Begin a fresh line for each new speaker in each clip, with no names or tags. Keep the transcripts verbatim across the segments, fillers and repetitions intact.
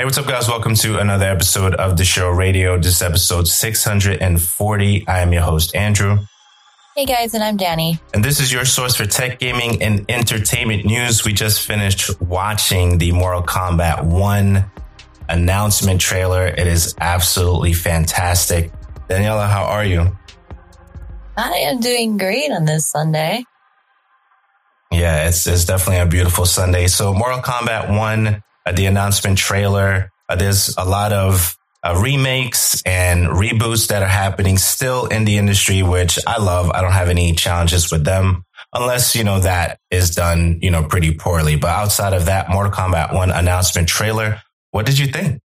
what's up, guys? Welcome to another episode of The Show Radio. This is episode six hundred forty. I am your host, Andrew.
Hey, guys, and I'm Danny.
And this is your source for tech, gaming, and entertainment news. We just finished watching the Mortal Kombat one announcement trailer. It is absolutely fantastic. Daniela, how are you?
I am doing great on this Sunday.
Yeah, it's, it's definitely a beautiful Sunday. So Mortal Kombat one, uh, the announcement trailer, uh, there's a lot of uh, remakes and reboots that are happening still in the industry, which I love. I don't have any challenges with them unless, you know, that is done, you know, pretty poorly. But outside of that Mortal Kombat one announcement trailer, what did you think?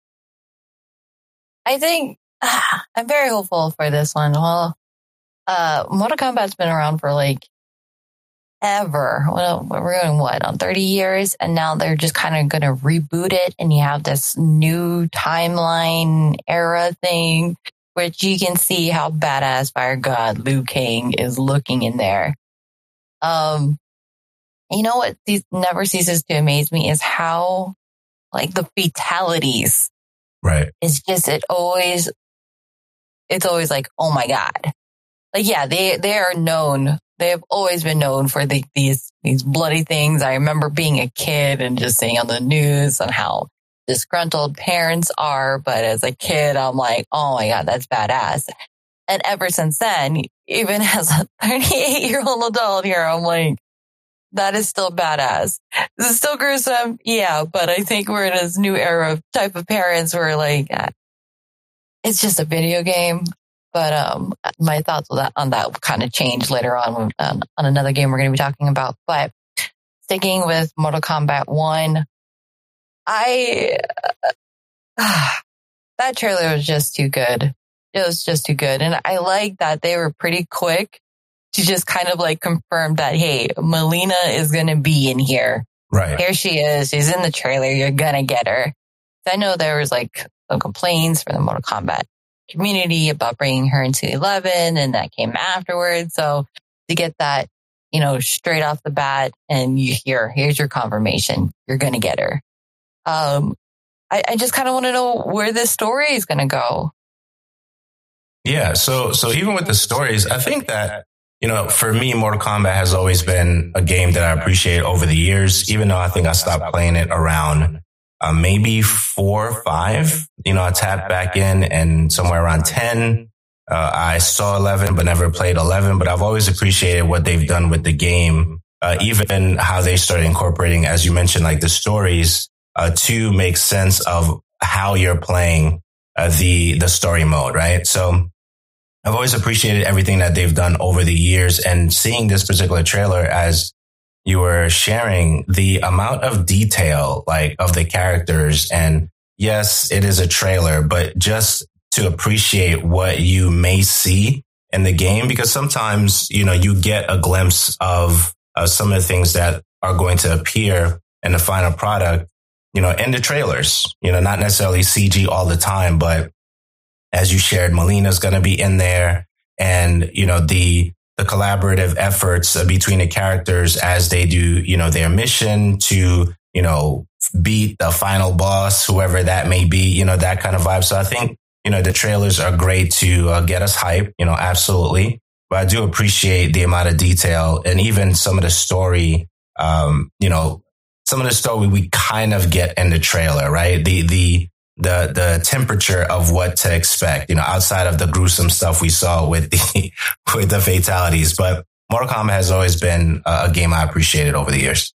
I think uh, I'm very hopeful for this one. Well, uh, Mortal Kombat's been around for like ever. Well, we're going what on thirty years, and now they're just kind of going to reboot it, and you have this new timeline era thing, which you can see how badass Fire God Liu Kang is looking in there. Um, you know what? These never ceases to amaze me is how like the fatalities.
Right.
It's just it always. It's always like, oh my God. Like, yeah, they, they are known. They have always been known for the, these these bloody things. I remember being a kid and just seeing on the news on how disgruntled parents are. But as a kid, I'm like, oh my God, that's badass. And ever since then, even as a thirty-eight-year-old adult here, I'm like, that is still badass. This is still gruesome. Yeah, but I think we're in this new era of type of parents where like, it's just a video game. But um, my thoughts on that, on that will kind of change later on um, on another game we're going to be talking about. But sticking with Mortal Kombat one, I uh, that trailer was just too good. It was just too good. And I like that they were pretty quick to just kind of like confirm that, hey, Mileena is going to be in here.
Right.
Here she is. She's in the trailer. You're going to get her. I know there was like some complaints from the Mortal Kombat community about bringing her into eleven, and that came afterwards. So to get that, you know, straight off the bat, and you hear, here's your confirmation, you're going to get her. Um, I, I just kind of want to know where this story is going to go.
Yeah. So, so even with the stories, I think that, you know, for me, Mortal Kombat has always been a game that I appreciate over the years, even though I think I stopped playing it around Uh, maybe four or five, you know, I tapped back in, and somewhere around ten, uh, I saw eleven, but never played eleven. But I've always appreciated what they've done with the game, uh, even how they started incorporating, as you mentioned, like the stories, uh, to make sense of how you're playing, uh, the, the story mode, right? So I've always appreciated everything that they've done over the years, and seeing this particular trailer, as you were sharing, the amount of detail, like of the characters. And yes, it is a trailer, but just to appreciate what you may see in the game, because sometimes, you know, you get a glimpse of uh, some of the things that are going to appear in the final product, you know, in the trailers, you know, not necessarily C G all the time, but as you shared, Mileena's going to be in there, and, you know, the, the collaborative efforts between the characters as they do, you know, their mission to, you know, beat the final boss, whoever that may be, you know, that kind of vibe. So I think, you know, the trailers are great to uh, get us hyped, you know, absolutely. But I do appreciate the amount of detail, and even some of the story, um, you know, some of the story we kind of get in the trailer, right? The, the, the, the temperature of what to expect, you know, outside of the gruesome stuff we saw with the, with the fatalities. But Mortal Kombat has always been a game I appreciated over the years.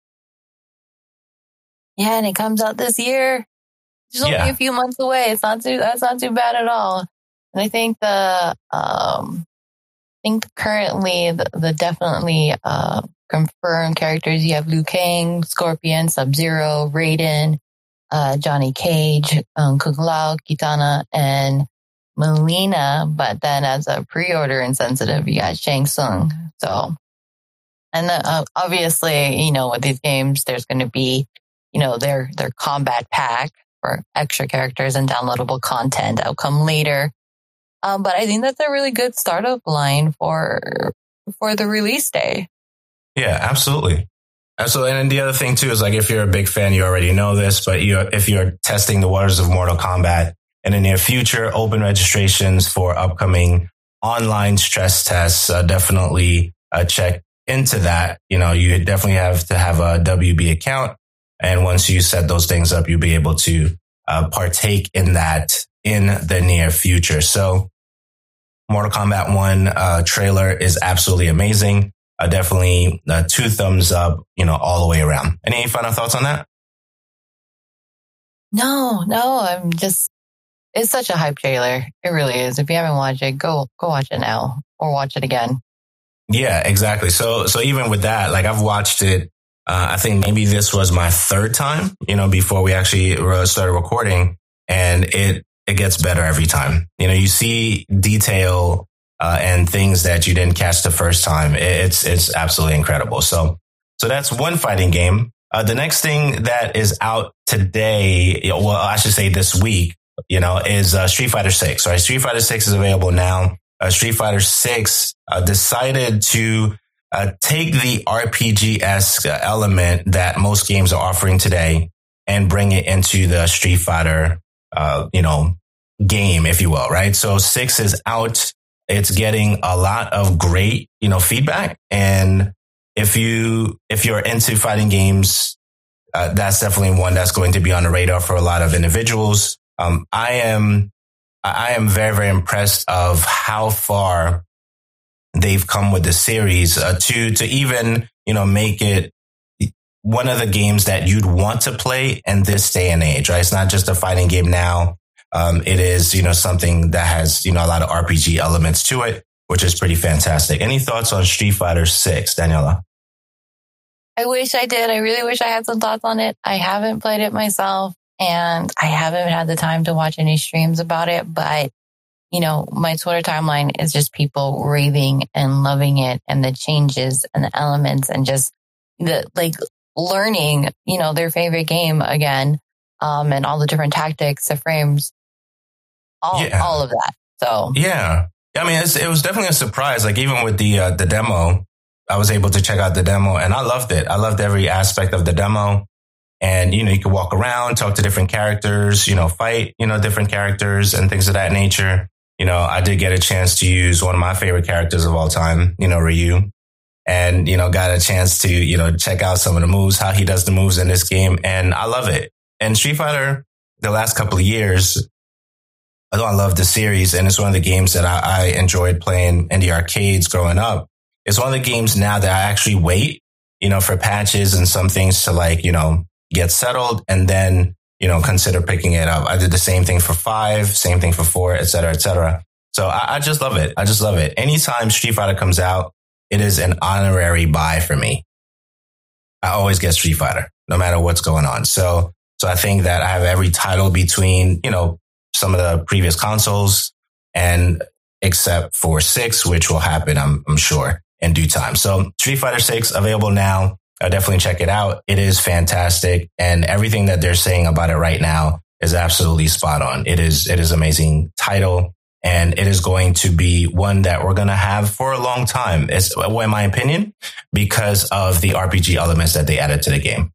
Yeah, and it comes out this year. It's only
Yeah.
a few months away. It's not too, that's not too bad at all. And I think the, um, I think currently the, the definitely, uh, confirmed characters, you have Liu Kang, Scorpion, Sub-Zero, Raiden, uh, Johnny Cage, um, Kung Lao, Kitana, and Mileena. But then as a pre-order insensitive, you got Shang Tsung. So, and the, uh, obviously, you know, with these games, there's going to be, you know, their, their combat pack for extra characters and downloadable content that'll come later. Um, but I think that's a really good startup line for, for the release day.
Yeah, absolutely. Absolutely. And the other thing too is like, if you're a big fan, you already know this, but you, if you're testing the waters of Mortal Kombat in the near future, open registrations for upcoming online stress tests, uh, definitely uh, check into that. You know, you definitely have to have a W B account. And once you set those things up, you'll be able to uh, partake in that in the near future. So Mortal Kombat one uh, trailer is absolutely amazing. Uh, definitely uh, two thumbs up, you know, all the way around. Any final thoughts on that?
No, no, I'm just, it's such a hype trailer. It really is. If you haven't watched it, go, go watch it now or watch it again.
Yeah, exactly. So, so even with that, like I've watched it, uh, I think maybe this was my third time, you know, before we actually started recording, and it, it gets better every time. You know, you see detail Uh, and things that you didn't catch the first time. It's it's absolutely incredible. So so that's one fighting game. Uh, the next thing that is out today, well, I should say this week, you know, is uh, Street Fighter six. Right, Street Fighter six is available now. Uh, Street Fighter six uh, decided to uh, take the R P G-esque element that most games are offering today and bring it into the Street Fighter, uh, you know, game, if you will. Right, so six is out. It's getting a lot of great, you know, feedback. And if you, if you're into fighting games, uh, that's definitely one that's going to be on the radar for a lot of individuals. Um, I am, I am very, very impressed of how far they've come with the series, uh, to, to even, you know, make it one of the games that you'd want to play in this day and age, right? It's not just a fighting game now. Um, it is, you know, something that has, you know, a lot of R P G elements to it, which is pretty fantastic. Any thoughts on Street Fighter six, Daniela?
I wish I did. I really wish I had some thoughts on it. I haven't played it myself, and I haven't had the time to watch any streams about it. But, you know, my Twitter timeline is just people raving and loving it, and the changes and the elements, and just the, like, learning, you know, their favorite game again, um, and all the different tactics, the frames. All, yeah. all of that. So
yeah, I mean, it's, it was definitely a surprise. Like even with the uh, the demo, I was able to check out the demo, and I loved it. I loved every aspect of the demo. And you know, you could walk around, talk to different characters, you know, fight, you know, different characters and things of that nature. You know, I did get a chance to use one of my favorite characters of all time, you know, Ryu, and you know, got a chance to you know check out some of the moves, how he does the moves in this game, and I love it. And Street Fighter, the last couple of years, I know I love the series, and it's one of the games that I, I enjoyed playing in the arcades growing up. It's one of the games now that I actually wait, you know, for patches and some things to like, you know, get settled and then, you know, consider picking it up. I did the same thing for five, same thing for four, et cetera, et cetera. So I, I just love it. I just love it. Anytime Street Fighter comes out, it is an honorary buy for me. I always get Street Fighter, no matter what's going on. So, so I think that I have every title between, you know, some of the previous consoles, and except for six, which will happen, I'm, I'm sure, in due time. So Street Fighter six available now. I'll definitely check it out. It is fantastic, and everything that they're saying about it right now is absolutely spot on. It is, it is amazing title, and it is going to be one that we're going to have for a long time. It's, well, in my opinion, because of the R P G elements that they added to the game.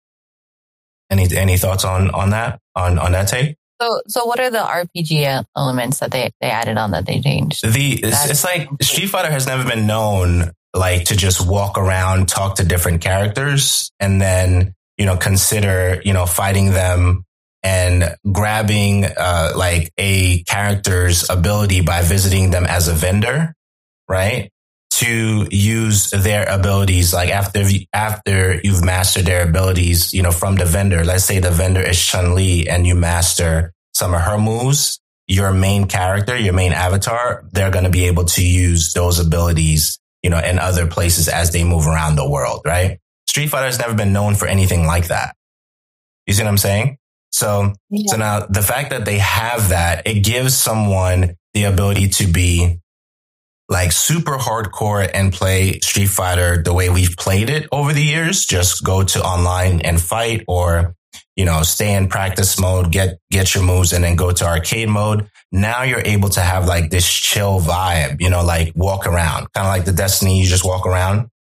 Any any thoughts on on that on on that take?
So, so what are the R P G elements that they, they added on that they changed?
The it's, it's like Street Fighter has never been known like to just walk around, talk to different characters, and then you know consider you know fighting them and grabbing uh, like a character's ability by visiting them as a vendor, right? To use their abilities, like after after you've mastered their abilities, you know, from the vendor. Let's say the vendor is Chun-Li and you master some of her moves. Your main character, your main avatar, they're going to be able to use those abilities, you know, in other places as they move around the world, right? Street Fighter has never been known for anything like that. You see what I'm saying? So, yeah. so now the fact that they have that, it gives someone the ability to be like super hardcore and play Street Fighter the way we've played it over the years. Just go to online and fight, or, you know, stay in practice mode, get, get your moves, and then go to arcade mode. Now you're able to have like this chill vibe, you know, like walk around, kind of like the Destiny. You just walk around.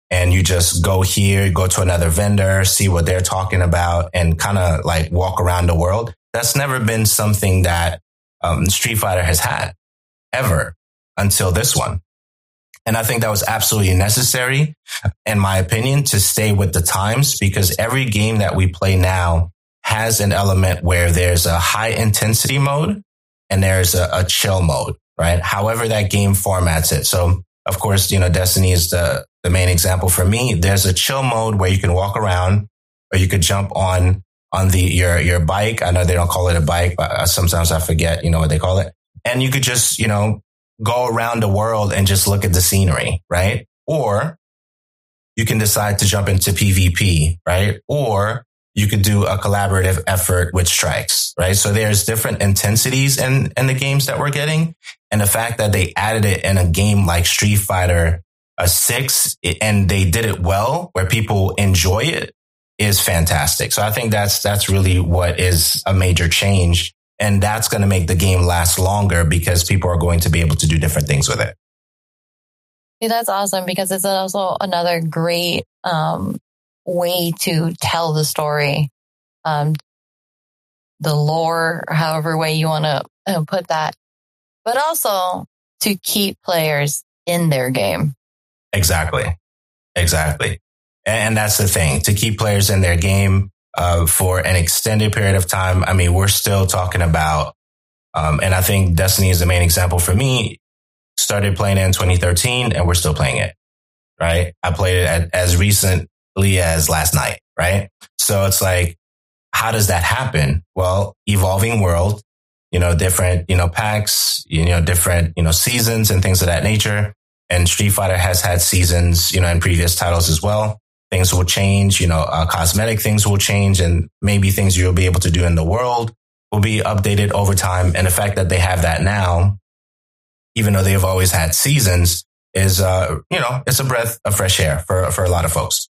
and you just go here, go to another vendor, see what they're talking about, and kind of like walk around the world. That's never been something that um, Street Fighter has had ever until this one. And I think that was absolutely necessary, in my opinion, to stay with the times, because every game that we play now has an element where there's a high intensity mode and there's a, a chill mode, right? However that game formats it. So, of course, you know, Destiny is the, the main example for me. There's a chill mode where you can walk around, or you could jump on on the your your bike. I know they don't call it a bike, but sometimes I forget, you know, what they call it. And you could just, you know, go around the world and just look at the scenery, right? Or you can decide to jump into PvP, right? Or you could do a collaborative effort with strikes, right? So there's different intensities in, in the games that we're getting. And the fact that they added it in a game like Street Fighter uh, six, and they did it well, where people enjoy it, is fantastic. So I think that's that's really what is a major change. And that's going to make the game last longer, because people are going to be able to do different things with it.
Yeah, that's awesome, because it's also another great um, way to tell the story, um, the lore, however way you want to uh, put that, but also to keep players in their game.
Exactly. Exactly. And that's the thing, to keep players in their game uh, for an extended period of time. I mean, we're still talking about, um, and I think Destiny is the main example for me. Started playing it in twenty thirteen, and we're still playing it, right? I played it at, as recently as last night, right? So it's like, how does that happen? Well, evolving world, you know, different, you know, packs, you know, different, you know, seasons and things of that nature. And Street Fighter has had seasons, you know, in previous titles as well. Things will change, you know, uh, cosmetic things will change, and maybe things you'll be able to do in the world will be updated over time. And the fact that they have that now, even though they've always had seasons, is, uh, you know, it's a breath of fresh air for, for a lot of folks.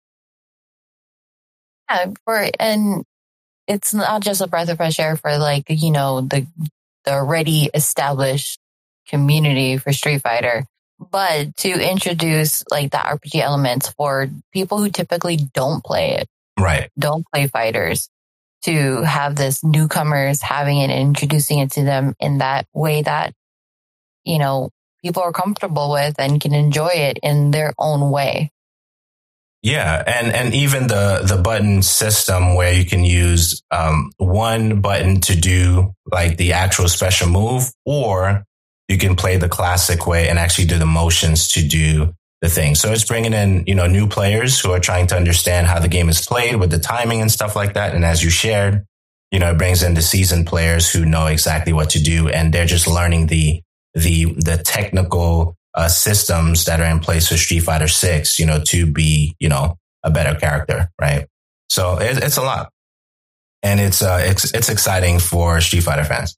Yeah, for, and it's not just a breath of fresh air for, like, you know, the, the already established community for Street Fighter, but to introduce like the R P G elements for people who typically don't play it,
right?
Don't play fighters, to have this newcomers having it and introducing it to them in that way that, you know, people are comfortable with and can enjoy it in their own way.
Yeah. And, and even the, the button system where you can use um, one button to do like the actual special move, or you can play the classic way and actually do the motions to do the thing. So it's bringing in, you know, new players who are trying to understand how the game is played with the timing and stuff like that. And as you shared, you know, it brings in the seasoned players who know exactly what to do, and they're just learning the the the technical uh, systems that are in place for Street Fighter six, you know, to be, you know, a better character, right? So it, it's a lot, and it's uh, it's it's exciting for Street Fighter fans.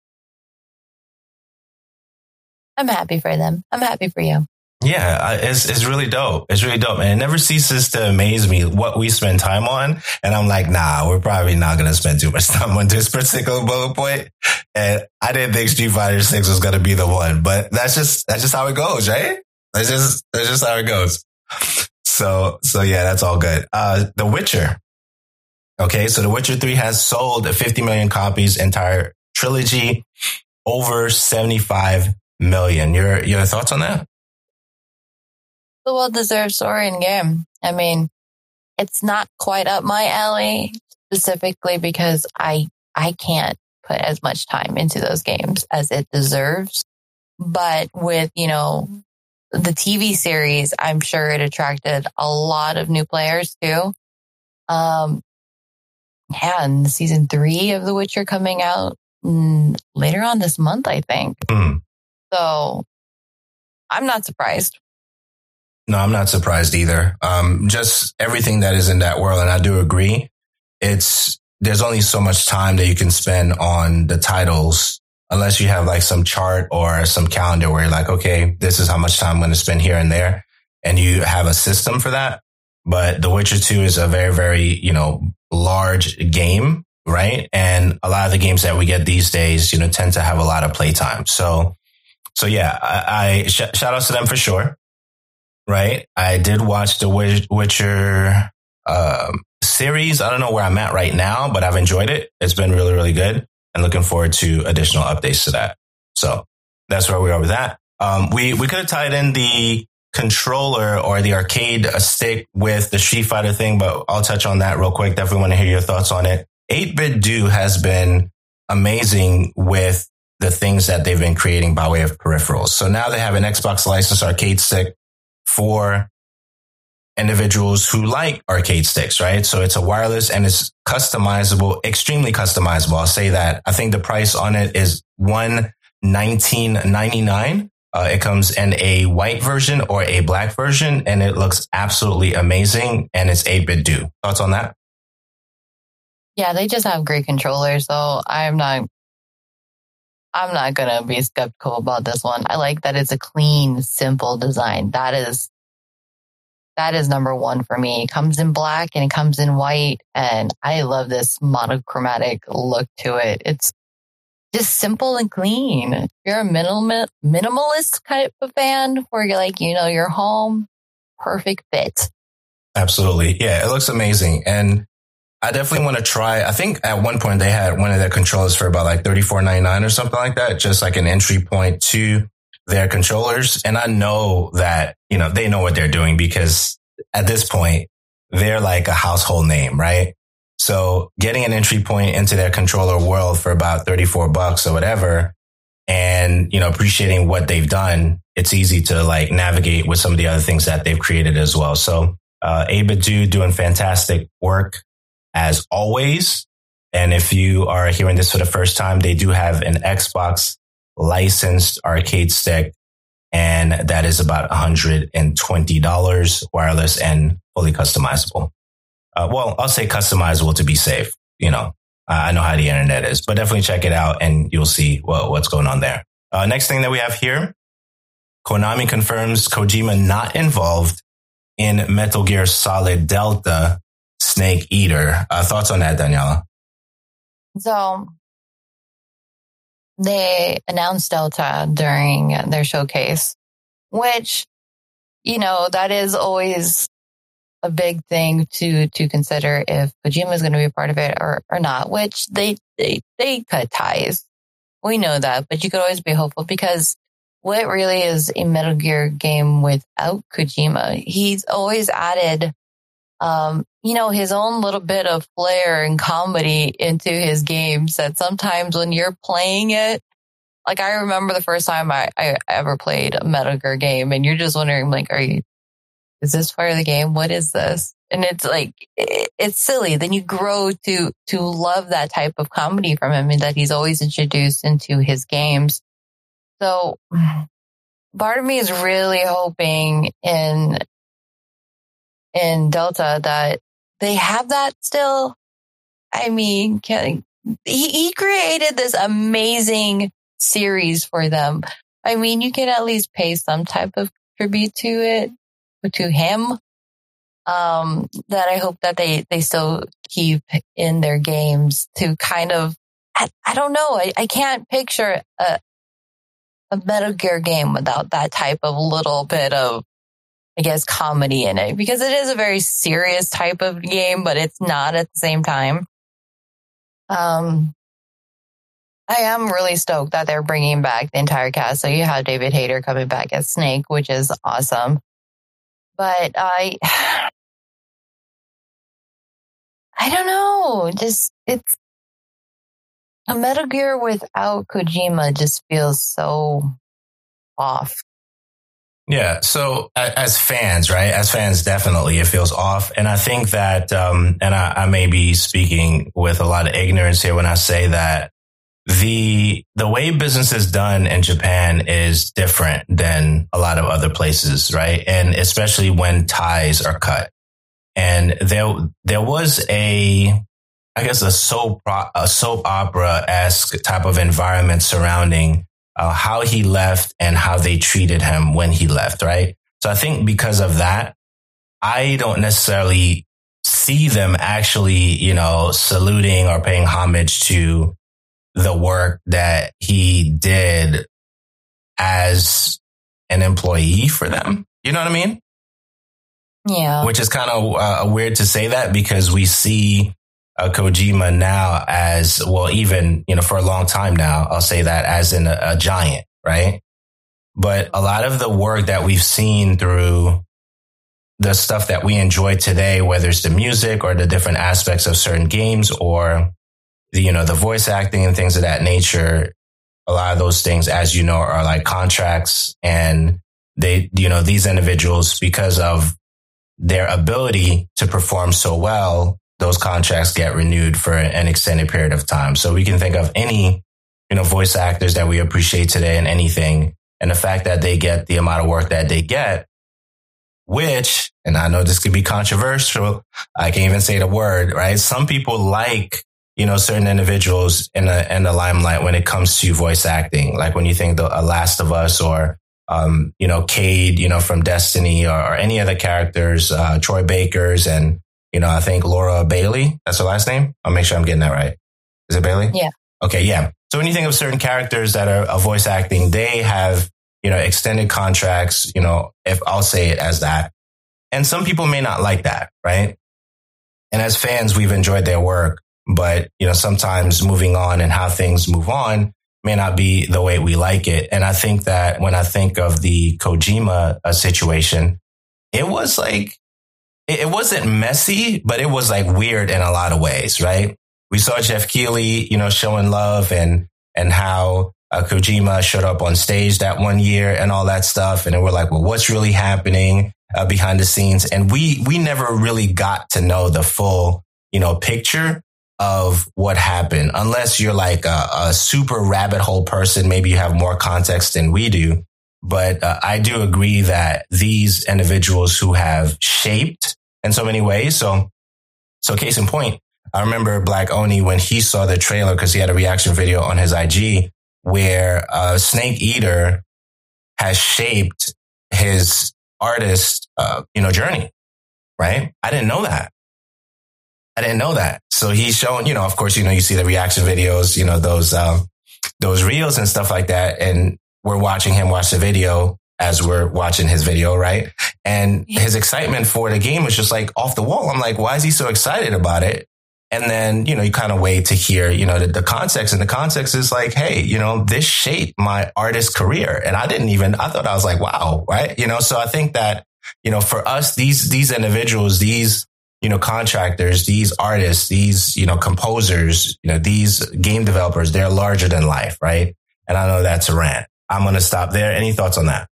I'm happy for them. I'm happy for you.
Yeah, it's it's really dope. It's really dope. And it never ceases to amaze me what we spend time on. And I'm like, nah, we're probably not going to spend too much time on this particular bullet point. And I didn't think Street Fighter six was going to be the one, but that's just, that's just how it goes, right? That's just, that's just how it goes. So, so yeah, that's all good. Uh, The Witcher. Okay. So The Witcher three has sold fifty million copies, entire trilogy, over seventy-five million. Your, your thoughts on that?
The well-deserved story and game. I mean, it's not quite up my alley, specifically because I I can't put as much time into those games as it deserves. But with, you know, the T V series, I'm sure it attracted a lot of new players too. Um, yeah, and season three of The Witcher coming out mm, later on this month, I think.
Mm.
So I'm not surprised.
No, I'm not surprised either. Um, just everything that is in that world. And I do agree. It's, there's only so much time that you can spend on the titles, unless you have like some chart or some calendar where you're like, okay, this is how much time I'm going to spend here and there. And you have a system for that. But The Witcher two is a very, very, you know, large game, right? And a lot of the games that we get these days, you know, tend to have a lot of playtime. So, so yeah, I, I sh- shout out to them for sure. right? I did watch the Witcher um, series. I don't know where I'm at right now, but I've enjoyed it. It's been really, really good, and looking forward to additional updates to that. So that's where we are with that. Um, we we could have tied in the controller or the arcade stick with the Street Fighter thing, but I'll touch on that real quick. Definitely want to hear your thoughts on it. eight bit Do has been amazing with the things that they've been creating by way of peripherals. So now they have an Xbox licensed arcade stick for individuals who like arcade sticks, right? So it's a wireless and it's customizable, extremely customizable. I'll say that. I think the price on it is one hundred nineteen ninety-nine. Uh, it comes in a white version or a black version, and it looks absolutely amazing. And it's eight bit Do. Thoughts on that?
Yeah, they just have great controllers, so I'm not I'm not gonna be skeptical about this one. I like that it's a clean, simple design. That is that is number one for me. It comes in black and it comes in white, and I love this monochromatic look to it. It's just simple and clean. If you're a minimal minimalist type of fan where you're like, you know, your home, perfect fit.
Absolutely. Yeah, it looks amazing. And I definitely want to try. I think at one point they had one of their controllers for about like thirty-four ninety-nine or something like that, just like an entry point to their controllers. And I know that, you know, they know what they're doing because at this point, they're like a household name, right? So getting an entry point into their controller world for about thirty-four bucks or whatever, and, you know, appreciating what they've done, it's easy to like navigate with some of the other things that they've created as well. So uh, eight bit Do doing fantastic work as always. And if you are hearing this for the first time, they do have an Xbox licensed arcade stick, and that is about one hundred twenty dollars, wireless and fully customizable. Uh, well, I'll say customizable to be safe. You know, I know how the internet is, but definitely check it out and you'll see what, what's going on there. Uh, next thing that we have here, Konami confirms Kojima not involved in Metal Gear Solid Delta Snake Eater. Uh, thoughts on that, Daniela?
So they announced Delta during their showcase, which, you know, that is always a big thing to to consider if Kojima is going to be a part of it or, or not, which they, they, they cut ties. We know that, but you could always be hopeful because what really is a Metal Gear game without Kojima? He's always added Um, you know, his own little bit of flair and comedy into his games that sometimes when you're playing it, like I remember the first time I, I ever played a Metal Gear game and you're just wondering, like, are you, is this part of the game? What is this? And it's like, it, it's silly. Then you grow to, to love that type of comedy from him and that he's always introduced into his games. So part of me is really hoping in, in Delta that they have that still. I mean, can, he, he created this amazing series for them. I mean, you can at least pay some type of tribute to it, to him. Um, that I hope that they, they still keep in their games to kind of, I, I don't know. I, I can't picture a, a Metal Gear game without that type of little bit of, I guess, comedy in it, because it is a very serious type of game, but it's not at the same time. Um, I am really stoked that they're bringing back the entire cast. So you have David Hayter coming back as Snake, which is awesome. But I, I don't know. Just, it's a Metal Gear without Kojima just feels so off.
Yeah. So as fans, right? As fans, definitely it feels off. And I think that, um, and I, I may be speaking with a lot of ignorance here when I say that the, the way business is done in Japan is different than a lot of other places, right? And especially when ties are cut. And there, there was a, I guess a soap, a soap opera-esque type of environment surrounding Uh, how he left and how they treated him when he left, right? So I think because of that, I don't necessarily see them actually, you know, saluting or paying homage to the work that he did as an employee for them. You know what I mean?
Yeah.
Which is kind of uh, weird to say that because we see uh, Kojima now as, well, even, you know, for a long time now, I'll say that as in a, a giant, right? But a lot of the work that we've seen through the stuff that we enjoy today, whether it's the music or the different aspects of certain games or the, you know, the voice acting and things of that nature, a lot of those things, as you know, are like contracts, and they, you know, these individuals, because of their ability to perform so well, those contracts get renewed for an extended period of time. So we can think of any, you know, voice actors that we appreciate today in anything, and the fact that they get the amount of work that they get, which, and I know this could be controversial, I can't even say the word, right? Some people like, you know, certain individuals in the, in the limelight when it comes to voice acting. Like when you think the Last of Us or, um, you know, Cade, you know, from Destiny, or, or any other characters, uh, Troy Bakers, and, you know, I think Laura Bailey, that's her last name. I'll make sure I'm getting that right. Is it Bailey?
Yeah.
Okay. Yeah. So when you think of certain characters that are, are voice acting, they have, you know, extended contracts, you know, if I'll say it as that. And some people may not like that, right? And as fans, we've enjoyed their work, but, you know, sometimes moving on and how things move on may not be the way we like it. And I think that when I think of the Kojima uh, situation, it was like, it, it wasn't messy, but it was like weird in a lot of ways, right? We saw Jeff Keighley, you know, showing love and, and how uh, Kojima showed up on stage that one year and all that stuff. And then we're like, well, what's really happening uh, behind the scenes? And we, we never really got to know the full, you know, picture of what happened, unless you're like a, a super rabbit hole person. Maybe you have more context than we do. But uh, I do agree that these individuals who have shaped in so many ways. So, so case in point, I remember Black Oni when he saw the trailer, because he had a reaction video on his I G where uh, Snake Eater has shaped his artist, uh, you know, journey. Right? I didn't know that. I didn't know that. So he's showing, you know, of course, you know, you see the reaction videos, you know, those, um, those reels and stuff like that. And we're watching him watch the video as we're watching his video. Right. And his excitement for the game was just like off the wall. I'm like, why is he so excited about it? And then, you know, you kind of wait to hear, you know, the, the context, and the context is like, hey, you know, this shaped my artist career. And I didn't even, I thought I was like, wow. Right. You know, so I think that, you know, for us, these, these individuals, these, you know, contractors, these artists, these, you know, composers, you know, these game developers, they're larger than life, right? And I know that's a rant. I'm going to stop there. Any thoughts on that?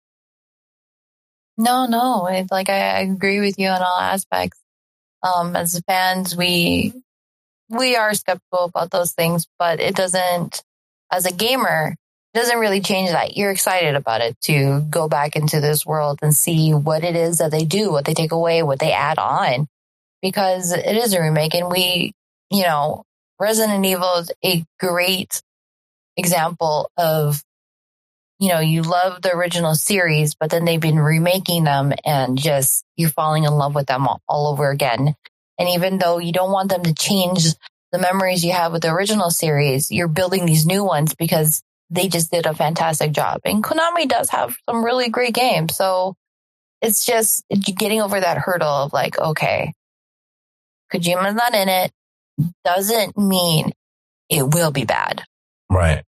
No, no. It's like, I, I agree with you on all aspects. Um, as fans, we, we are skeptical about those things, but it doesn't, as a gamer, it doesn't really change that. You're excited about it to go back into this world and see what it is that they do, what they take away, what they add on. Because it is a remake, and we, you know, Resident Evil is a great example of, you know, you love the original series, but then they've been remaking them and just you're falling in love with them all, all over again. And even though you don't want them to change the memories you have with the original series, you're building these new ones because they just did a fantastic job. And Konami does have some really great games. So it's just getting over that hurdle of like, okay, Kojima's not in it, doesn't mean it will be bad.
Right.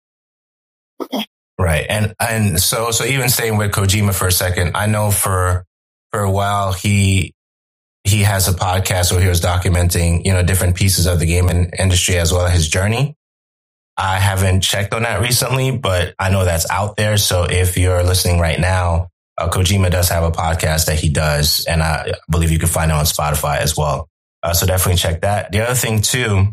Right. And, and so, so even staying with Kojima for a second, I know for, for a while, he, he has a podcast where he was documenting, you know, different pieces of the gaming industry as well as his journey. I haven't checked on that recently, but I know that's out there. So if you're listening right now, uh, Kojima does have a podcast that he does, and I believe you can find it on Spotify as well. Uh, so definitely check that. The other thing too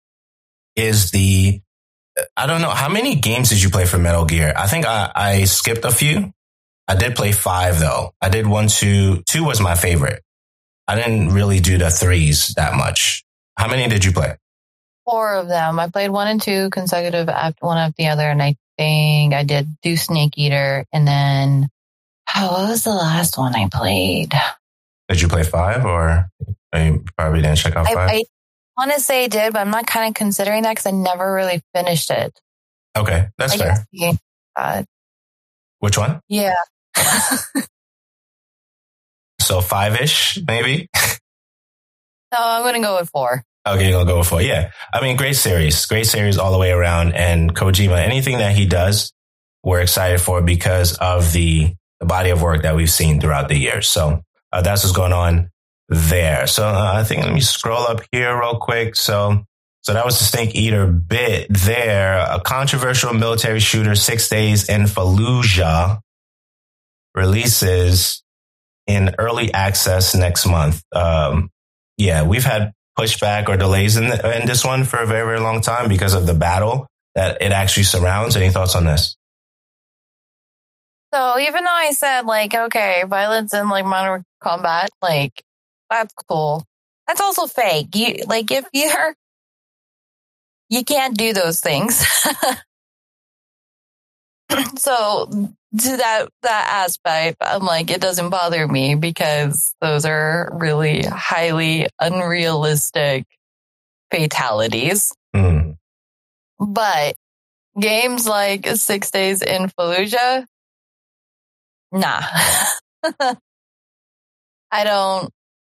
is the, I don't know, how many games did you play for Metal Gear? I think I, I skipped a few. I did play five though. I did one, two, two was my favorite. I didn't really do the threes that much. How many did you play?
Four of them. I played one and two consecutive after one after the other. And I think I did do Snake Eater. And then, oh, what was the last one I played?
Did you play five, or you probably didn't check out five?
I, I want to say I did, but I'm not kind of considering that because I never really finished it.
Okay, that's I fair.
Guess, uh,
Which one?
Yeah.
So five-ish, maybe?
No, I'm going to go with four.
Okay, you're going to go with four. Yeah. I mean, great series. Great series all the way around. And Kojima, anything that he does, we're excited for because of the, the body of work that we've seen throughout the years. So uh, that's what's going on there. So uh, I think let me scroll up here real quick. So so that was the Snake Eater bit there. A controversial military shooter, Six Days in Fallujah, releases in early access next month. Um, yeah, we've had pushback or delays in, the, in this one for a very, very long time because of the battle that it actually surrounds. Any thoughts on this?
So even though I said, like, okay, violence in, like, Modern Combat, like, that's cool. That's also fake. You, like, if you're, you can't do those things. So to that, that aspect, I'm like, it doesn't bother me because those are really highly unrealistic fatalities.
Mm.
But games like Six Days in Fallujah, nah. I don't,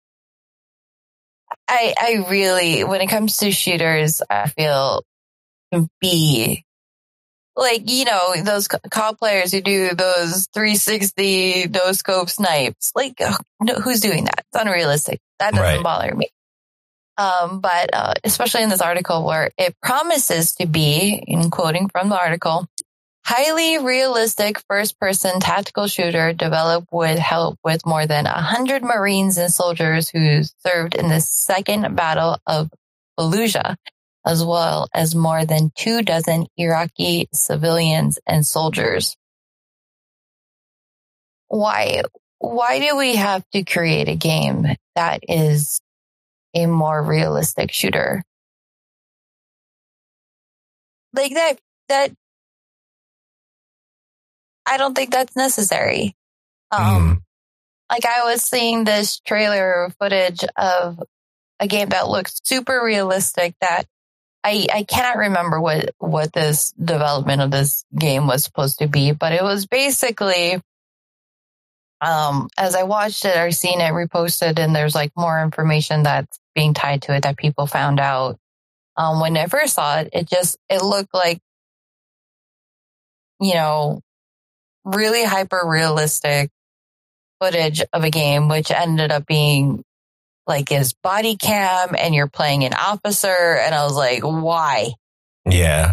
I, I really, when it comes to shooters, I feel to be like, you know, those C O D players who do those three sixty no scope snipes, like, oh, no, who's doing that? It's unrealistic. That doesn't
Right.
bother me. Um, but, uh, especially in this article where it promises to be, in quoting from the article, highly realistic first-person tactical shooter developed with help with more than one hundred Marines and soldiers who served in the Second Battle of Fallujah, as well as more than two dozen Iraqi civilians and soldiers. Why? Why do we have to create a game that is a more realistic shooter? Like that, that, I don't think that's necessary. Um,
Mm.
like I was seeing this trailer footage of a game that looks super realistic that I, I cannot remember what, what this development of this game was supposed to be, but it was basically, um, as I watched it or seen it reposted and there's like more information that's being tied to it that people found out. Um, when I first saw it, it just, it looked like, you know, really hyper realistic footage of a game, which ended up being like his body cam and you're playing an officer. And I was like, why?
Yeah.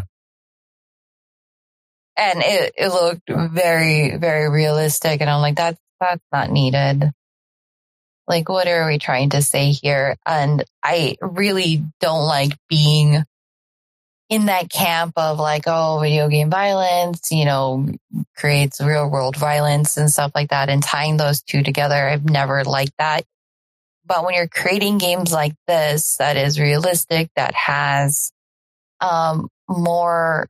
And it, it looked very, very realistic. And I'm like, that's, that's not needed. Like, what are we trying to say here? And I really don't like being in that camp of like, oh, video game violence, you know, creates real world violence and stuff like that. And tying those two together, I've never liked that. But when you're creating games like this, that is realistic, that has um, more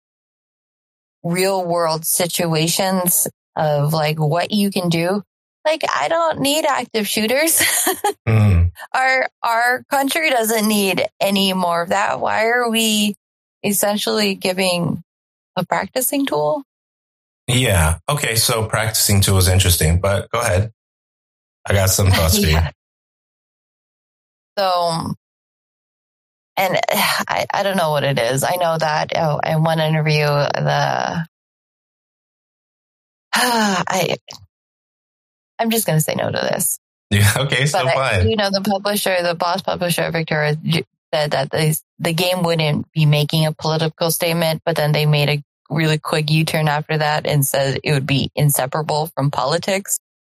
real world situations of like what you can do. Like, I don't need active shooters.
Mm.
Our our country doesn't need any more of that. Why are we essentially giving a practicing tool?
Yeah. Okay. So practicing tool is interesting, but go ahead. I got some thoughts for
Yeah.
you.
So, and I, I don't know what it is. I know that oh, in one interview, the I I'm just going to say no to this.
Yeah. Okay. So
But I,
fine.
you know, the publisher, the boss publisher, Victor, said that the the game wouldn't be making a political statement, but then they made a really quick U-turn after that and said it would be inseparable from politics.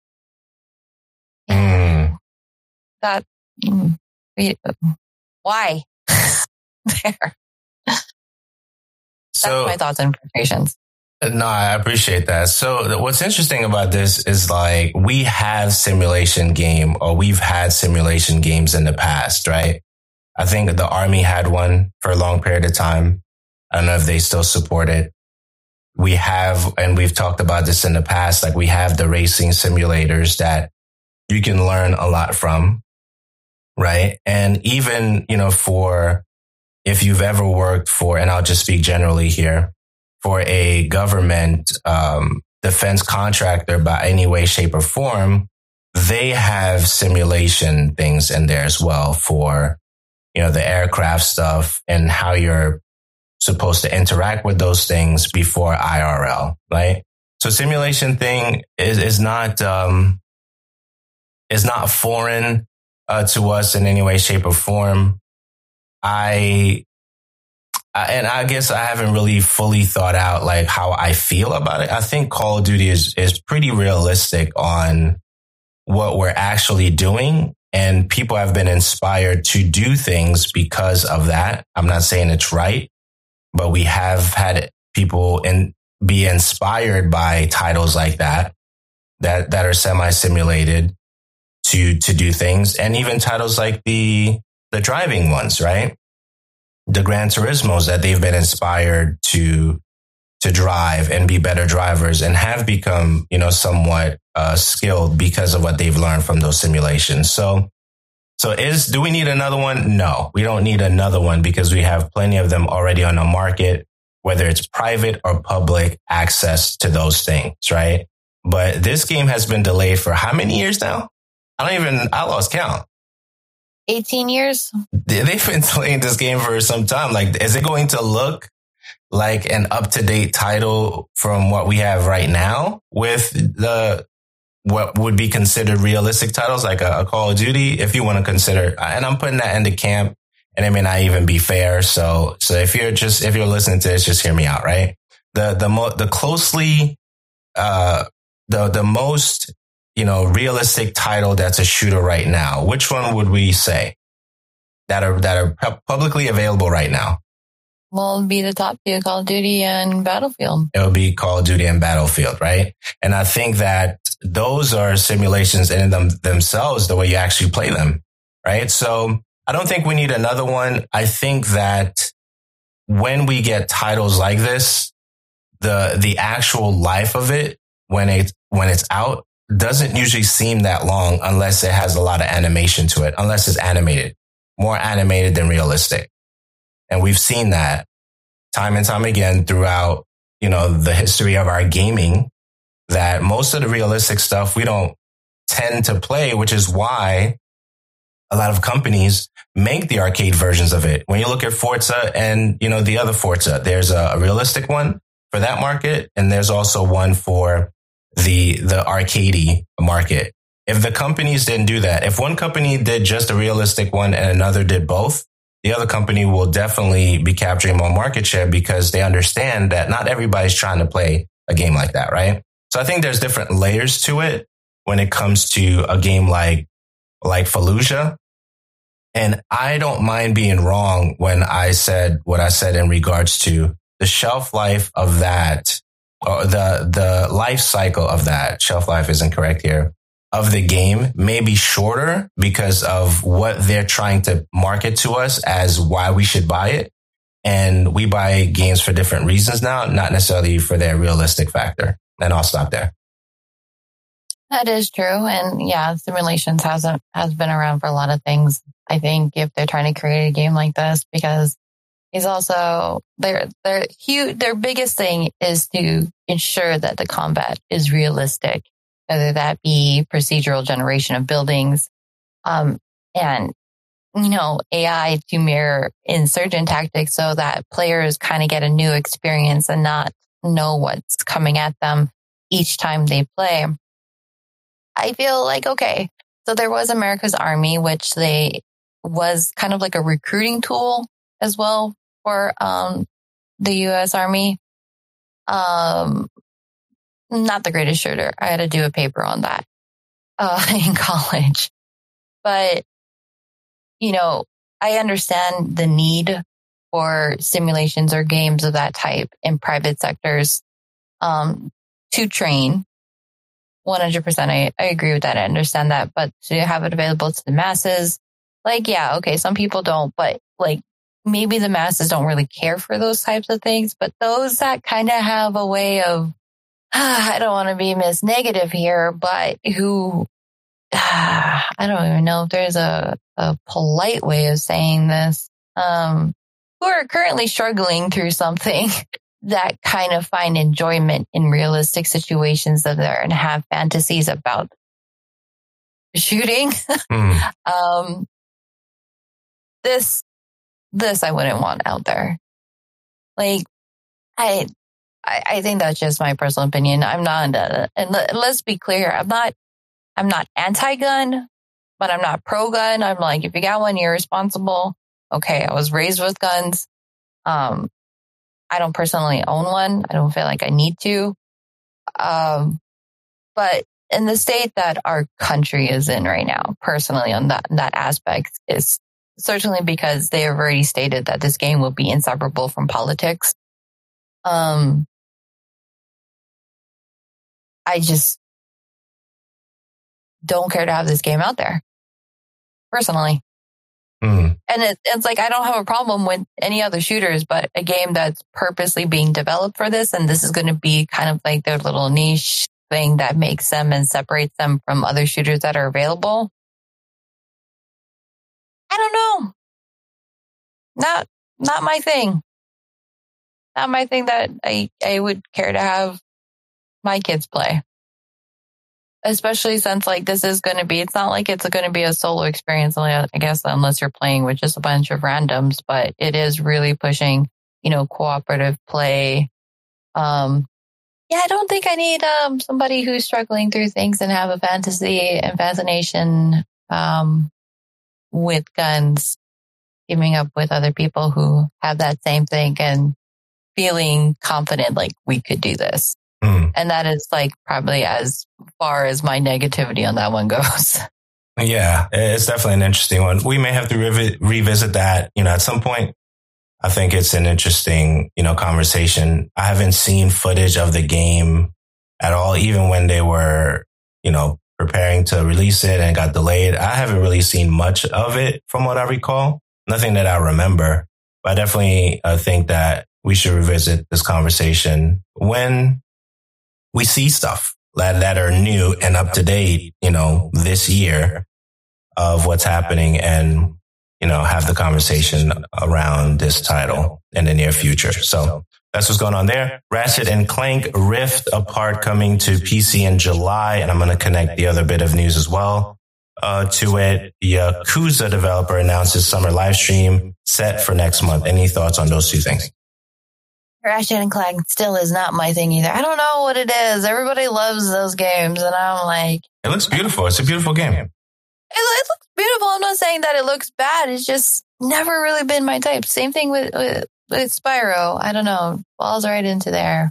Mm.
That mm, we- why? There. That's
So
my thoughts and frustrations.
no, I appreciate that. So what's interesting about this is like we have simulation game or we've had simulation games in the past, right? I think the Army had one for a long period of time. I don't know if they still support it. We have, and we've talked about this in the past, like we have the racing simulators that you can learn a lot from, right? And even, you know, for if you've ever worked for, and I'll just speak generally here, for a government um, defense contractor by any way, shape, or form, they have simulation things in there as well for, you know, the aircraft stuff and how you're supposed to interact with those things before I R L, right? So simulation thing is, is not, um, is not foreign uh, to us in any way, shape or form. I, I, and I guess I haven't really fully thought out like how I feel about it. I think Call of Duty is, is pretty realistic on what we're actually doing. And people have been inspired to do things because of that. I'm not saying it's right, but we have had people in, be inspired by titles like that, that, that are semi-simulated to, to do things. And even titles like the, the driving ones, right? The Gran Turismos that they've been inspired to, to drive and be better drivers and have become, you know, somewhat uh, skilled because of what they've learned from those simulations. So, so is, do we need another one? No, we don't need another one because we have plenty of them already on the market, whether it's private or public access to those things, right? But this game has been delayed for how many years now? I don't even, I lost count.
eighteen years?
They've been playing this game for some time. Like, is it going to look like an up-to-date title from what we have right now with the what would be considered realistic titles like a, a Call of Duty, if you want to consider? And I'm putting that in the camp, and it may not even be fair. So, so if you're just if you're listening to this, just hear me out, right? The the mo- the closely uh the the most you know realistic title that's a shooter right now, which one would we say that are that are pu- publicly available right now?
Well, it'd be the top two, Call of Duty and Battlefield.
It would be Call of Duty and Battlefield, right? And I think that those are simulations in them themselves, the way you actually play them, right? So I don't think we need another one. I think that when we get titles like this, the the actual life of it, when it when it's out, doesn't usually seem that long unless it has a lot of animation to it, unless it's animated, more animated than realistic. And we've seen that time and time again throughout, you know, the history of our gaming, that most of the realistic stuff we don't tend to play, which is why a lot of companies make the arcade versions of it. When you look at Forza and, you know, the other Forza, there's a, a realistic one for that market. And there's also one for the, the arcadey market. If the companies didn't do that, if one company did just a realistic one and another did both, the other company will definitely be capturing more market share because they understand that not everybody's trying to play a game like that, right? So I think there's different layers to it when it comes to a game like, like Fallujah. And I don't mind being wrong when I said what I said in regards to the shelf life of that, or the, the life cycle of that. Shelf life isn't correct here. Of the game may be shorter because of what they're trying to market to us as why we should buy it. And we buy games for different reasons now, not necessarily for their realistic factor. And I'll stop there.
That is true. And yeah, simulations hasn't has been around for a lot of things. I think if they're trying to create a game like this, because it's also their their huge their biggest thing is to ensure that the combat is realistic, whether that be procedural generation of buildings, um, and you know, A I to mirror insurgent tactics so that players kind of get a new experience and not know what's coming at them each time they play. I feel like, okay, so there was America's Army, which they was kind of like a recruiting tool as well for um, the U S Army. Um, not the greatest shooter. I had to do a paper on that uh, in college. But, you know, I understand the need for simulations or games of that type in private sectors um, to train. one hundred percent. I, I agree with that. I understand that. But to have it available to the masses, like, yeah, okay, some people don't, but like maybe the masses don't really care for those types of things. But those that kind of have a way of, uh, I don't want to be Miss Negative here, but who, uh, I don't even know if there's a, a polite way of saying this, um, who are currently struggling through something that kind of find enjoyment in realistic situations of there and have fantasies about shooting.
Mm.
um, this, this I wouldn't want out there. Like, I, I, I think that's just my personal opinion. I'm not, uh, and let, let's be clear, I'm not, I'm not anti-gun, but I'm not pro-gun. I'm like, if you got one, you're responsible. Okay, I was raised with guns. Um, I don't personally own one. I don't feel like I need to. Um, but in the state that our country is in right now, personally, on that that aspect, is certainly because they have already stated that this game will be inseparable from politics. Um, I just don't care to have this game out there, personally.
Mm.
And it, it's like, I don't have a problem with any other shooters, but a game that's purposely being developed for this, and this is going to be kind of like their little niche thing that makes them and separates them from other shooters that are available. I don't know. Not, not my thing. Not my thing that I, I would care to have my kids play. Especially since, like, this is going to be, it's not like it's going to be a solo experience, I guess, unless you're playing with just a bunch of randoms, but it is really pushing, you know, cooperative play. Um, yeah, I don't think I need um, somebody who's struggling through things and have a fantasy and fascination um, with guns, teaming up with other people who have that same thing and feeling confident, like, we could do this.
Mm.
And that is, like, probably as far as my negativity on that one goes.
Yeah, it's definitely an interesting one. We may have to revi- revisit that, you know, at some point. I think it's an interesting, you know, conversation. I haven't seen footage of the game at all, even when they were, you know, preparing to release it and got delayed. I haven't really seen much of it from what I recall. Nothing that I remember. But I definitely uh, think that we should revisit this conversation when we see stuff that, that are new and up to date, you know, this year of what's happening, and, you know, have the conversation around this title in the near future. So that's what's going on there. Ratchet and Clank Rift Apart coming to P C in July. And I'm going to connect the other bit of news as well uh, to it. The Yakuza developer announces summer live stream set for next month. Any thoughts on those two things?
Ratchet and Clank still is not my thing either. I don't know what it is. Everybody loves those games, and I'm like...
It looks beautiful. It's a beautiful game.
It, it looks beautiful. I'm not saying that it looks bad. It's just never really been my type. Same thing with, with, with Spyro. I don't know. Falls right into there.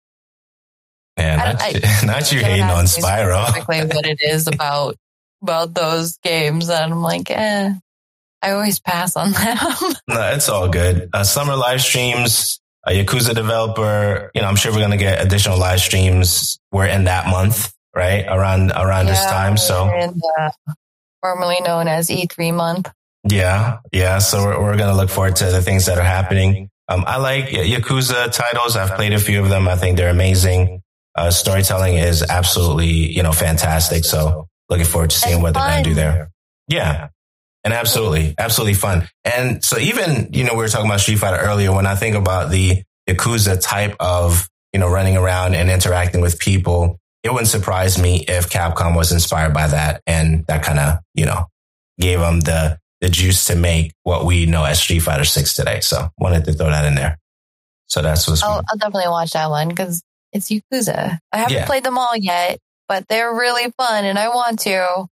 Yeah, not, I, not you hating on Spyro.
Specifically what it is about, about those games. And I'm like, eh, I always pass on them.
No, it's all good. Uh, summer live streams... A Yakuza developer, you know, I'm sure we're going to get additional live streams. We're in that month, right? Around, around yeah, this time. So, in the,
formerly known as E three month.
Yeah. Yeah. So we're, we're going to look forward to the things that are happening. Um, I like Yakuza titles. I've played a few of them. I think they're amazing. Uh, storytelling is absolutely, you know, fantastic. So looking forward to seeing it's what fun. They're going to do there. Yeah. And absolutely, absolutely fun. And so even, you know, we were talking about Street Fighter earlier. When I think about the Yakuza type of, you know, running around and interacting with people, it wouldn't surprise me if Capcom was inspired by that. And that kind of, you know, gave them the, the juice to make what we know as Street Fighter six today. So wanted to throw that in there. So that's what's
I'll, I'll definitely watch that one because it's Yakuza. I haven't yeah. played them all yet, but they're really fun and I want to.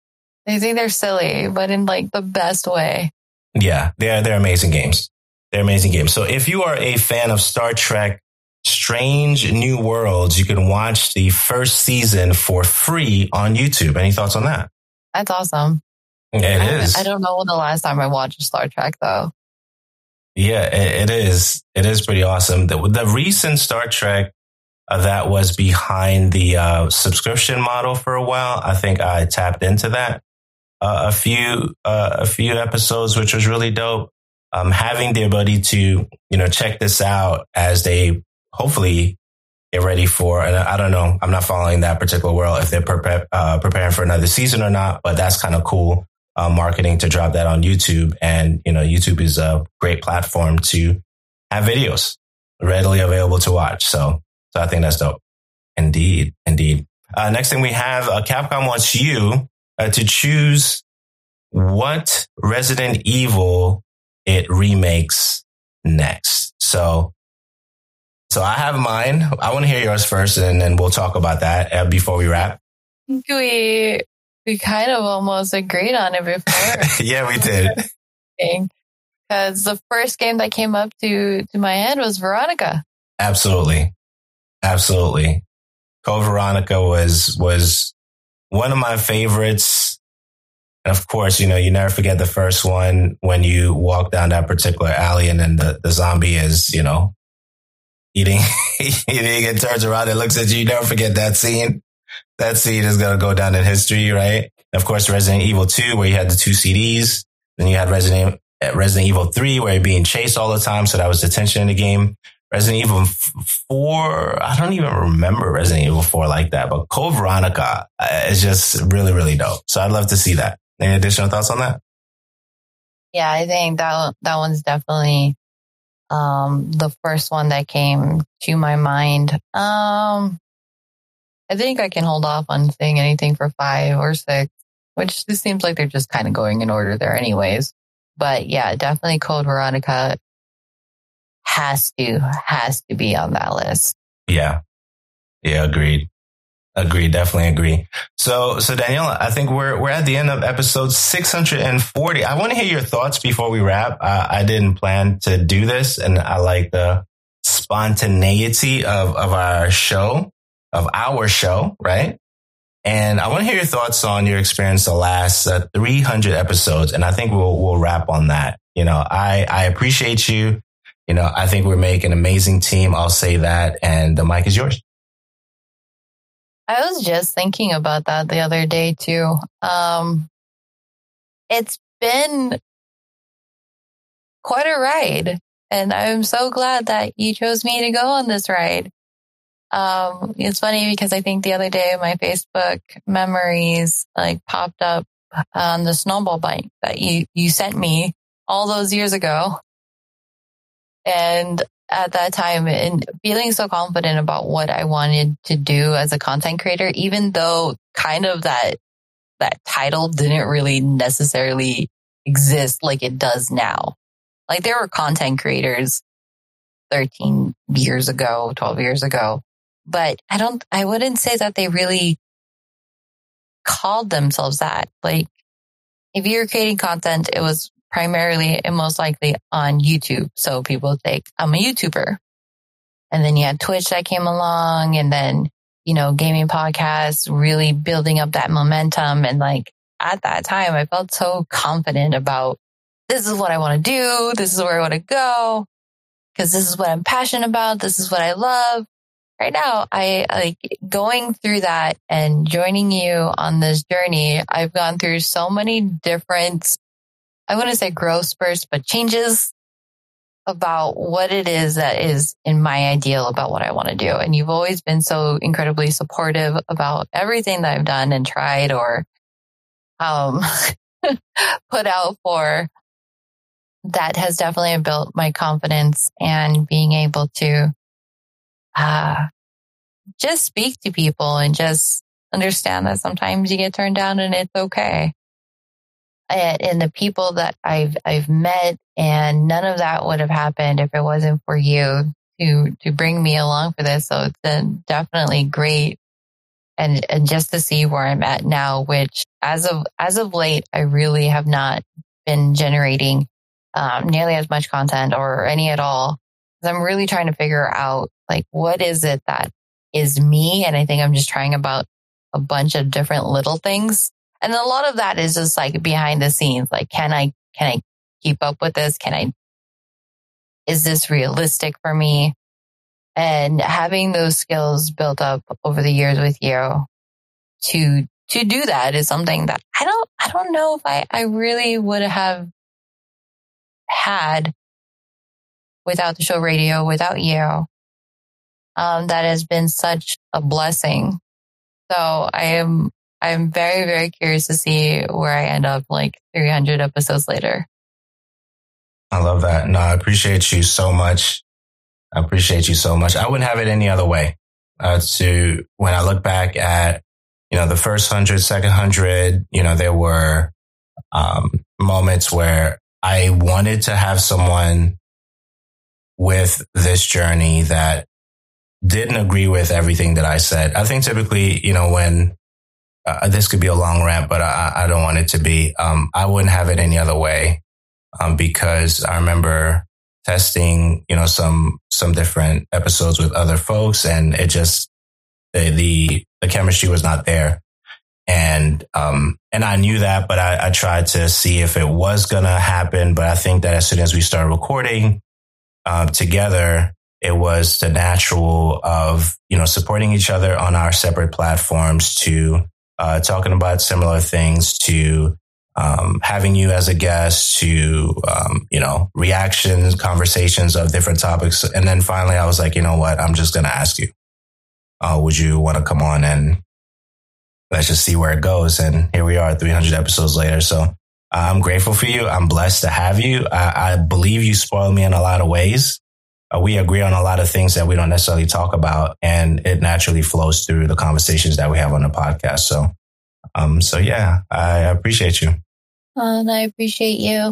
I think they're silly, but in like the best way.
Yeah, they're, they're amazing games. They're amazing games. So if you are a fan of Star Trek Strange New Worlds, you can watch the first season for free on YouTube. Any thoughts on that?
That's awesome.
It
I,
is.
I don't know when the last time I watched Star Trek, though.
Yeah, it, it is. It is pretty awesome. The, the recent Star Trek uh, that was behind the uh, subscription model for a while, I think I tapped into that. Uh, a few, uh, a few episodes, which was really dope. Um, having the ability to, you know, check this out as they hopefully get ready for, and I don't know, I'm not following that particular world if they're prepare, uh, preparing for another season or not, but that's kind of cool, uh, marketing to drop that on YouTube. And, you know, YouTube is a great platform to have videos readily available to watch. So, so I think that's dope. Indeed. Indeed. Uh, next thing we have, uh, Capcom wants you uh, to choose what Resident Evil it remakes next. So, so I have mine. I want to hear yours first, and then we'll talk about that uh, before we wrap.
We we kind of almost agreed on it before.
Yeah, we did.
Because the first game that came up to to my head was Veronica.
Absolutely, absolutely. Code Veronica was was one of my favorites. And of course, you know, you never forget the first one when you walk down that particular alley and then the, the zombie is, you know, eating, eating and turns around and looks at you. You never forget that scene. That scene is going to go down in history, right? And of course, Resident Evil two, where you had the two C Ds. Then you had Resident, Resident Evil three, where you're being chased all the time. So that was the tension in the game. Resident Evil four, I don't even remember Resident Evil four like that, but Code Veronica is just really, really dope. So I'd love to see that. Any additional thoughts on that?
Yeah, I think that that one's definitely um, the first one that came to my mind. Um, I think I can hold off on saying anything for five or six, which just seems like they're just kind of going in order there anyways. But yeah, definitely Code Veronica has to, has to be on that list.
Yeah. Yeah, agreed. Agreed. Definitely agree. So, so Daniela, I think we're, we're at the end of episode six hundred forty. I want to hear your thoughts before we wrap. Uh, I didn't plan to do this, and I like the spontaneity of, of our show, of our show, right? And I want to hear your thoughts on your experience the last uh, three hundred episodes. And I think we'll, we'll wrap on that. You know, I, I appreciate you. You know, I think we're making an amazing team. I'll say that. And the mic is yours.
I was just thinking about that the other day too. Um, it's been quite a ride, and I'm so glad that you chose me to go on this ride. Um, it's funny because I think the other day my Facebook memories like popped up on the snowball bike that you, you sent me all those years ago. And at that time, and feeling so confident about what I wanted to do as a content creator, even though kind of that that title didn't really necessarily exist like it does now. Like there were content creators thirteen years ago, twelve years ago, but I don't, I wouldn't say that they really called themselves that. Like if you're creating content, it was primarily and most likely on YouTube. So people think I'm a YouTuber. And then you had Twitch that came along, and then, you know, gaming podcasts really building up that momentum. And like at that time, I felt so confident about this is what I want to do. This is where I want to go because this is what I'm passionate about. This is what I love. Right now, I like going through that and joining you on this journey. I've gone through so many different, I wouldn't say growth spurts, but changes about what it is that is in my ideal about what I want to do. And you've always been so incredibly supportive about everything that I've done and tried or um, put out for. That has definitely built my confidence and being able to uh, just speak to people and just understand that sometimes you get turned down and it's okay. And the people that I've I've met, and none of that would have happened if it wasn't for you to to bring me along for this. So it's been definitely great, and and just to see where I'm at now, which as of as of late, I really have not been generating um, nearly as much content or any at all. Because I'm really trying to figure out like what is it that is me, and I think I'm just trying about a bunch of different little things. And a lot of that is just like behind the scenes. Like, can I, can I keep up with this? Can I, is this realistic for me? And having those skills built up over the years with you to, to do that is something that I don't, I don't know if I, I really would have had without the show radio, without you. Um, that has been such a blessing. So I am, I'm very, very curious to see where I end up like three hundred episodes later.
I love that. No, I appreciate you so much. I appreciate you so much. I wouldn't have it any other way. Uh, to when I look back at you know, the first hundred, second hundred, you know, there were um, moments where I wanted to have someone with this journey that didn't agree with everything that I said. I think typically, you know, when uh, this could be a long rant, but I, I don't want it to be, um, I wouldn't have it any other way. Um, because I remember testing, you know, some, some different episodes with other folks, and it just, the, the, the chemistry was not there. And, um, and I knew that, but I, I tried to see if it was going to happen. But I think that as soon as we started recording, um, together, it was the natural of, you know, supporting each other on our separate platforms, to, uh, talking about similar things, to, Um, having you as a guest, to, um, you know, reactions, conversations of different topics. And then finally I was like, you know what, I'm just going to ask you, uh, would you want to come on and let's just see where it goes? And here we are three hundred episodes later. So uh, I'm grateful for you. I'm blessed to have you. I, I believe you spoiled me in a lot of ways. Uh, we agree on a lot of things that we don't necessarily talk about, and it naturally flows through the conversations that we have on the podcast. So, um, so yeah, I appreciate you.
And I appreciate you.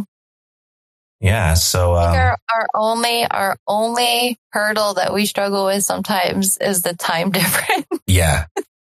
Yeah. So um,
our, our only our only hurdle that we struggle with sometimes is the time difference.
Yeah.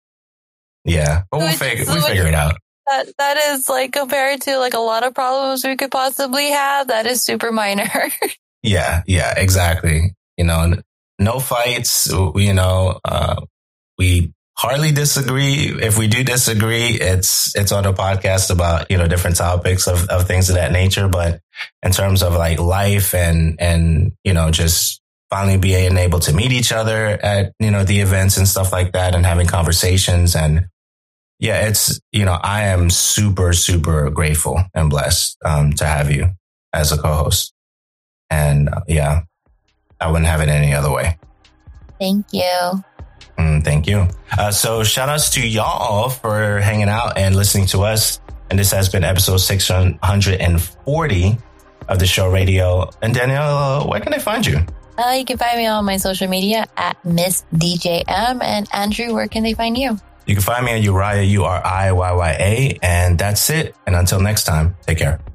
Yeah. But we'll
Which-
figure
so
we figure it out.
That that is like, compared to like a lot of problems we could possibly have, that is super minor.
Yeah. Yeah. Exactly. You know, no fights. You know, uh, we hardly disagree. If we do disagree, it's it's on a podcast about, you know, different topics of, of things of that nature. But in terms of like life and and you know, just finally being able to meet each other at, you know, the events and stuff like that, and having conversations, and yeah, it's, you know, I am super super grateful and blessed um, to have you as a co-host, and uh, yeah, I wouldn't have it any other way.
Thank you.
Mm, thank you. Uh, so shout outs to y'all for hanging out and listening to us. And this has been episode six hundred forty of the show radio. And Danielle, where can they find you?
Uh, you can find me on my social media at Miss D J M. And Andrew, where can they find you?
You can find me at Uriah, U R I Y Y A. And that's it. And until next time, take care.